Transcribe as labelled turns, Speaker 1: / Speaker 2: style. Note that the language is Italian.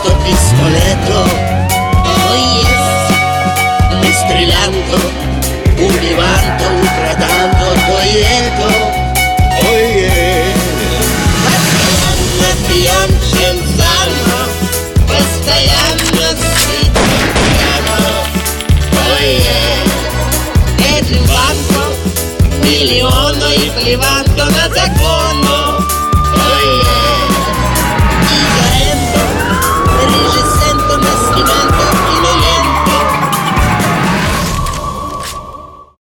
Speaker 1: questo pistoletto, oh yes, mi strillando, urlando, ultradando, togliendo, oh yeah. Напьем шампанского, постоянно сидим, oh yeah. Этим банком миллиону и плеванто на закону.